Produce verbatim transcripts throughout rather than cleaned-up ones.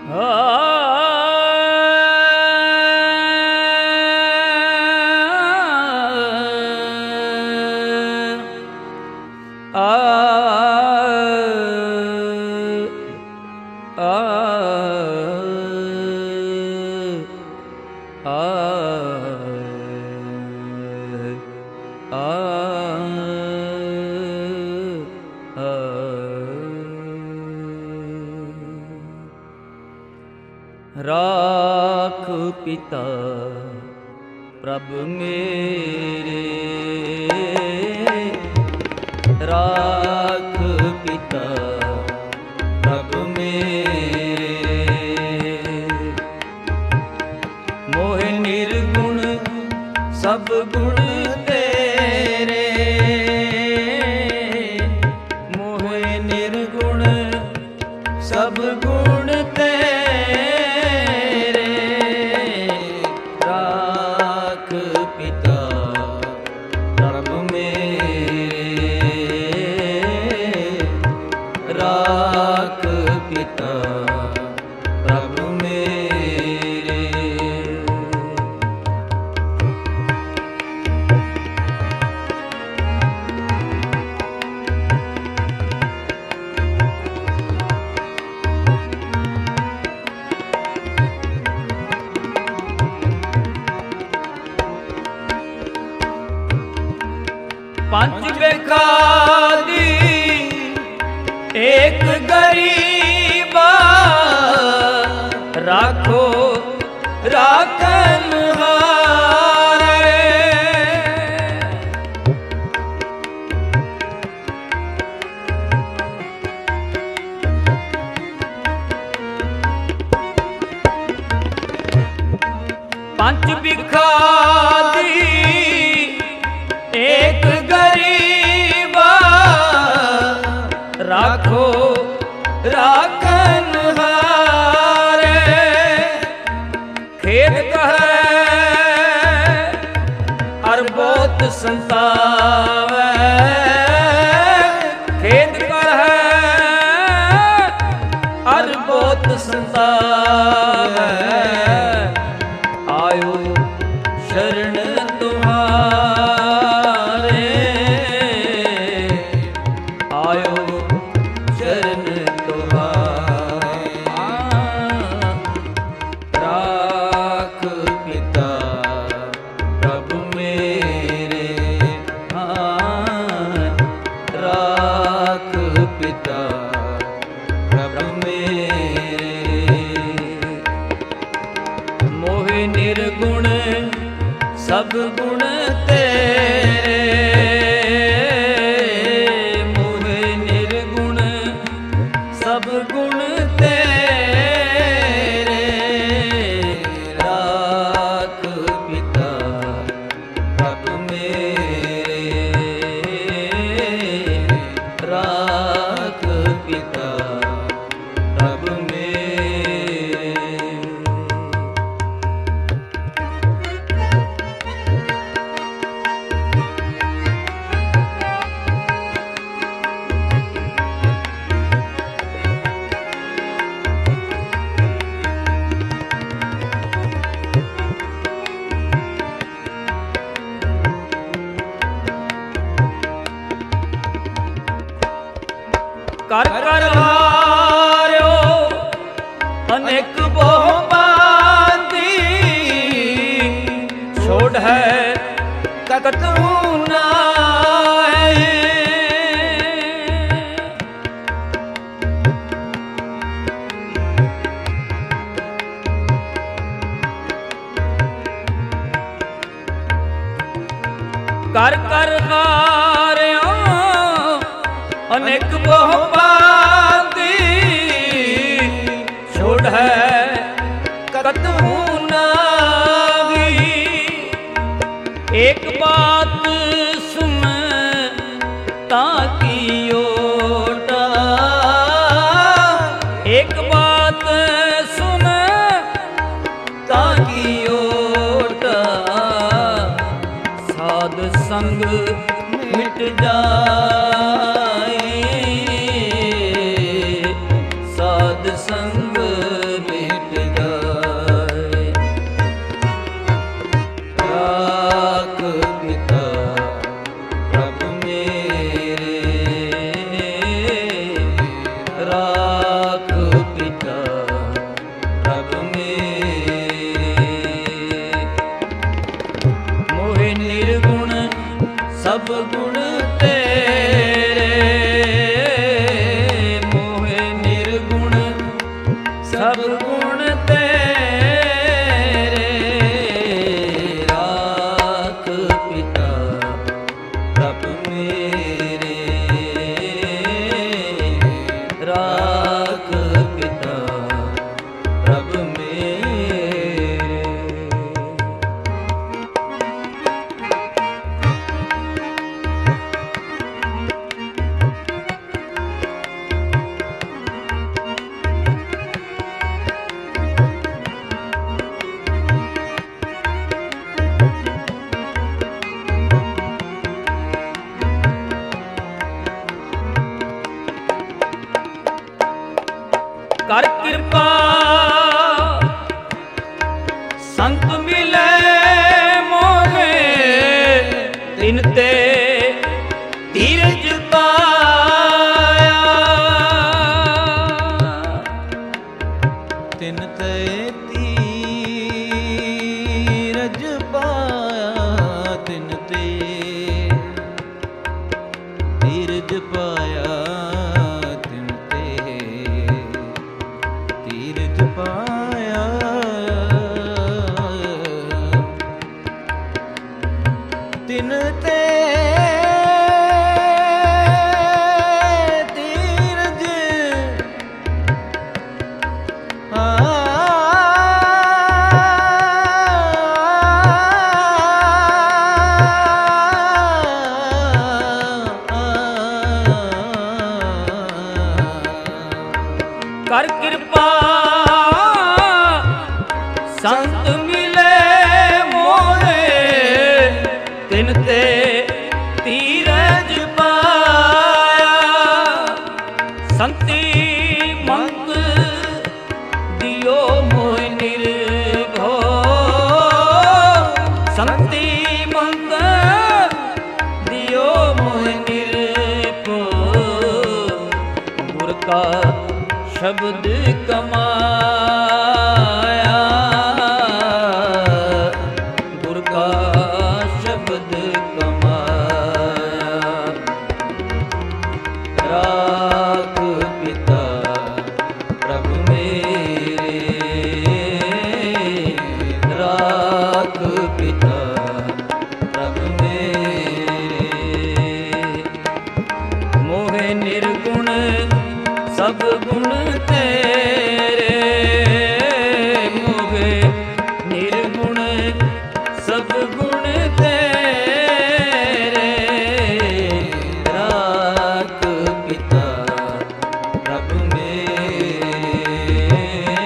ਰਾਖ ਪਿਤਾ ਪ੍ਰਭ ਮੇਰੇ, ਰਾਖ ਪਿਤਾ ਪ੍ਰਭ ਮੇਰੇ, ਮੋਹਿ ਨਿਰਗੁਣ ਸਭ ਗੁਣ ਤੇਰੇ, ਮੋਹਿ ਨਿਰਗੁਣ ਸਭ ਗੁਣ ਤੇਰੇ, ਰਾਖ ਪਿਤਾ ਪ੍ਰਭ ਮੇਰੇ। ਪੰਜ ਵੇਖਾਂ ਦੀ ਏਕ ਗਰੀਬਾ, ਰਾਖੋ ਰਾਖਨ ਹਾਰੇ, ਪੰਜ ਬਿਖਾ ਦੀ ਏਕ ਗਰੀਬਾ, ਰਾਖੋ ਰਾਖਨ ਹਾਰੇ, ਖੇਦ ਕਹੈ ਅਰ ਬਹੁਤ ਸੰਤਾਵੈ, ਖੇਦ ਕਹੈ ਅਰ ਬਹੁਤ ਸੰਤਾਵੈ, ਆਇਓ ਸ਼ਰਨ ਤੁਮਾਰੇ, ਆਇਓ ਸ਼ਰਨ ਤੁਮਾਰੇ, ਰਾਖ ਪਿਤਾ ਪ੍ਰਭ ਮੇਰੇ, ਰਾਖ ਪਿਤਾ ਪ੍ਰਭ ਮੇਰੇ, ਮੋਹਿ ਨਿਰਗੁਣ ਸਭ ਗੁਣ ਤੇਰੇ, ਮੋਹਿ ਨਿਰਗੁਣ ਸਭ ਗੁਣ ਤੇਰੇ, ਰਾਖ ਪਿਤਾ ਪ੍ਰਭ ਮੇਰੇ, ਰਾਖ ਪਿਤਾ ਪ੍ਰਭ ਮੇਰੇ। ਕਰ ਕਰ ਹਾਰਿਓ ਅਨੇਕ ਬਹੁ ਬਾਂਦੀ, ਛੋੜ ਹੈ ਕਤੂ ਨਾਹੀ, ਕਰ ਕਰ ਹਾਰਿਓ ਅਨੇਕ ਬਹੁ ਬਾਂਦੀ, ਛੋੜ ਹੈ ਕਤੂ ਨਾਹੀ, ਏਕ ਬਾਤ ਸੁਨ ਤਾਂ ਕੀ ਓਟਾ, ਏਕ ਬਾਤ ਸੁਨ ਤਾਂ ਕੀ ਓਟਾ, ਸਾਧ ਸੰਗ ਮਿਟ ਜਾਏ, ਸਾਧ ਸੰਗ ਸਭ ਗੁਣ ਤੇਰੇ, ਰਾਖ ਪਿਤਾ ਪ੍ਰਭ ਮੇਰੇ, ਰਾਖ ਪਿਤਾ ਪ੍ਰਭ ਮੇਰੇ। ਕਰ ਕਿਰਪਾ ਸੰਤ ਮਿਲੇ ਮੋਹੇ, ਤਿਨ ਤੇ ਧੀਰਜ ਪਾਇਆ, ਤਿਨ ਤੇ ਧੀਰਜ ਪਾਇਆ, ਤਿਨ ਤੇ ਧੀਰਜ ਪਾਇਆ, ਤਿਨ ਤੇ ਧੀਰਜ ਪਾਇਆ, ਤਿਨ ਤੇ ਧੀਰਜ ਕਰ ਕਿਰਪਾ ਸੰਤ ਮਿਲੇ ਮੋਹੇ, ਤਿਨ ਤੇ ਧੀਰਜ ਪਾਇਆ, ਸੰਤੀ ਮੰਤ ਦਿਓ ਮੋਹਿ ਨਿਰਭਉ, ਸੰਤੀ ਮੰਤ ਦਿਓ ਮੋਹਿ ਨਿਰਭਉ, ਗੁਰ ਕਾ ਸ਼ਬਦ ਕਮਾਇਆ, ਗੁਰ ਕਾ ਸ਼ਬਦ ਕਮਾਇਆ, ਰਾਖ ਪਿਤਾ ਪ੍ਰਭ ਮੇਰੇ, ਰਾਖ ਪਿਤਾ ਪ੍ਰਭ ਮੇਰੇ, ਮੋਹਿ ਨਿਰਗੁਣ ਸਭ ਗੁਣ ਤੇਰੇ, ਮੋਹਿ ਨਿਰਗੁਣ ਸਭ ਗੁਣ ਤੇਰੇ, ਰਾਖ ਪਿਤਾ ਪ੍ਰਭ ਮੇਰੇ,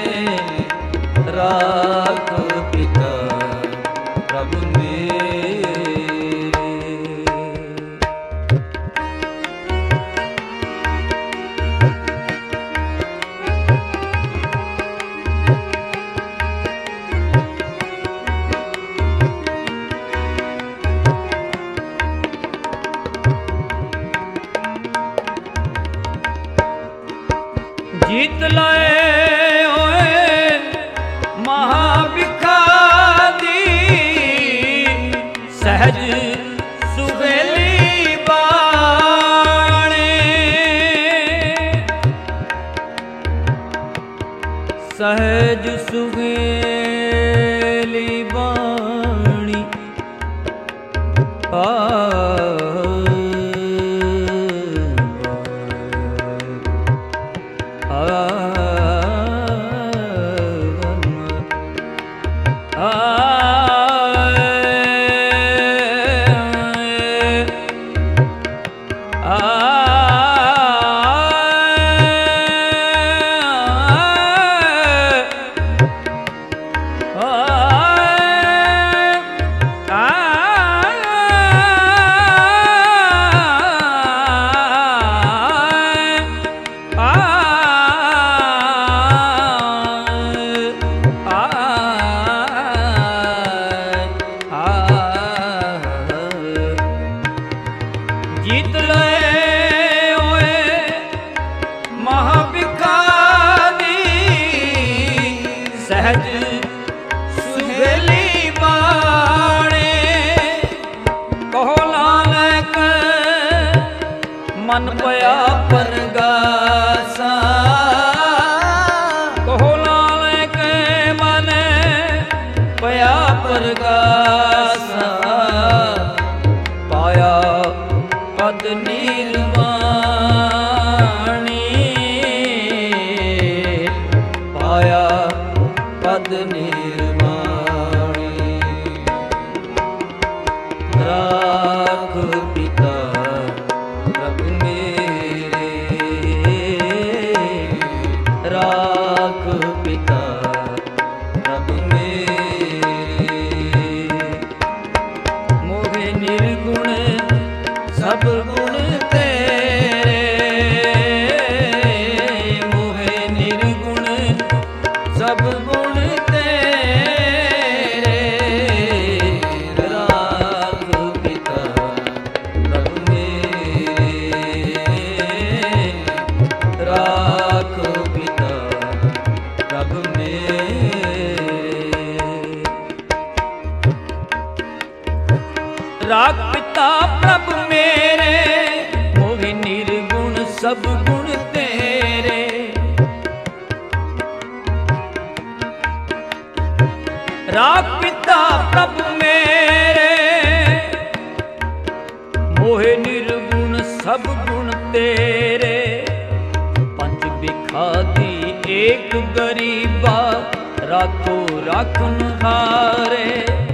ਰਾਖ ਪਿਤਾ ਪ੍ਰਭ ਮੇਰੇ। ਜੀਤ ਲਾਏ ਹੋਏ ਮਹਾਂਭਿਖਾ ਦੀ, ਸਹਿਜ ਸੁਹੇਲੀ ਬਾਣੀ, ਸਹਿਜ ਸੁਹੇਲੀ ਬਾਣੀ, ਆ ਮਨ ਪਿਆ ਪਰਗਾਸਾ, ਕਹੋ पद निर्वाणी। राख पिता प्रभु मेरे, राख पिता प्रभु मेरे। मोहे निर्गुण सब गुण तेरे, मोहे निर्गुण सब गुण तेरे। राख पिता प्रभु मेरे, राख पिता प्रभु मेरे। राख पिता प्रभु मेरे, मोहे निर्गुण सब गुण तेरे। राख पिता प्रभु मेरे, मोहे निर्गुण सब गुण तेरे। पंच बिखादी एक गरीबा, राखो राखन हारे।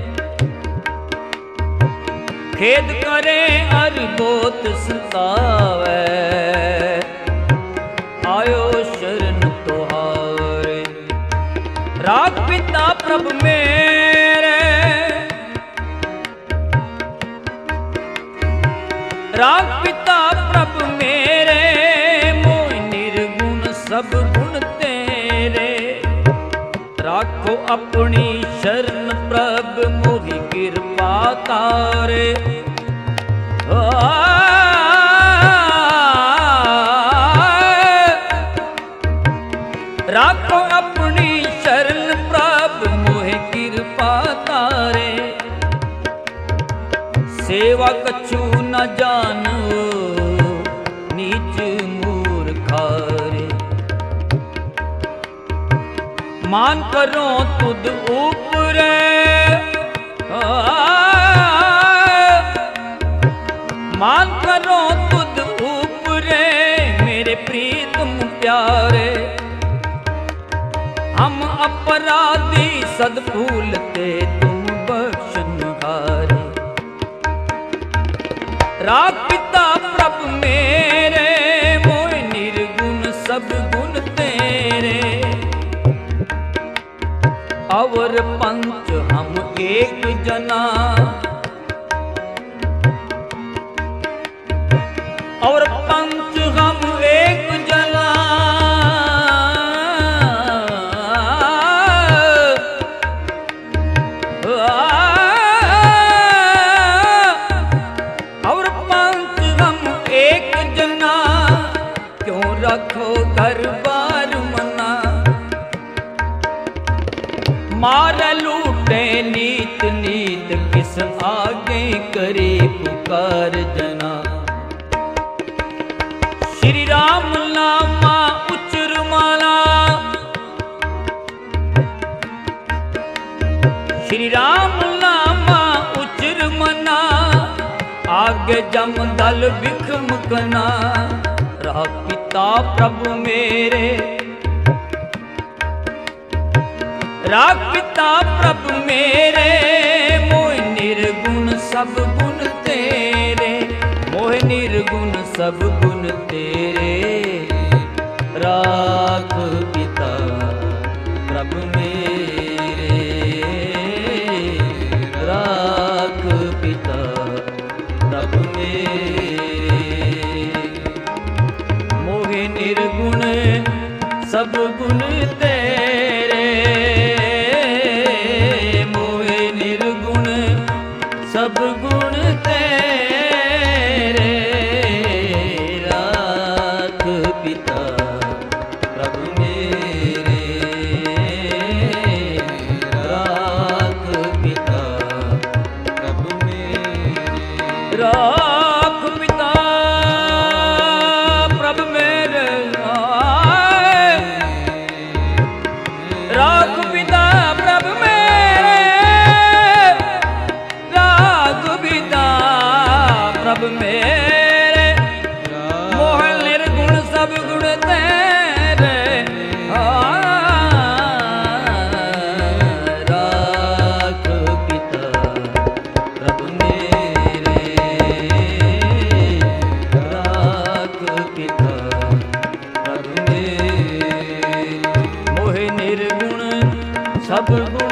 खेद करे अर बोत सतावे, आयो शरण तुहारे। राख पिता प्रभु मेरे, राख पिता प्रभु मेरे, मोह निर्गुण सब गुण तेरे। राखो अपनी शरण प्रभ, मोहि कृपा तारे। राखो अपनी शरण प्रभ, मोहि कृपा तारे। सेवा कछु न जानो, नीच मूर्खारे। मान करो तुद ऊपरे, मान करो तुद ऊपरे। मेरे प्रीतम प्यारे, हम अपराधी सद भूलते, तुम बख्शनहारे। राख पिता प्रभु मेरे, मोह निर्गुण सब गुण तेरे। और पंच हम एक जना, और पंच हम एक जना। और पंच हम एक जना, क्यों रखो घर बार मना। मार लूटे नीत नीत, किस आगे करे पुकार जना। श्री राम नामा उच्चर माला, श्री राम नामा उच्चर मना। आगे जम दल बिखम कना, राख पिता प्रभु मेरे, राख पिता प्रभु मेरे। मोह निर्गुण सब गुण तेरे, मोह निर्गुण सब गुण तेरे। राख पिता प्रभु मेरे, राख पिता प्रभु मेरे। मोह निर्गुण सब गुण तेरे, मोह निर्गुण सब गुण तेरे। राख पिता प्रभु मेरे, सब गुण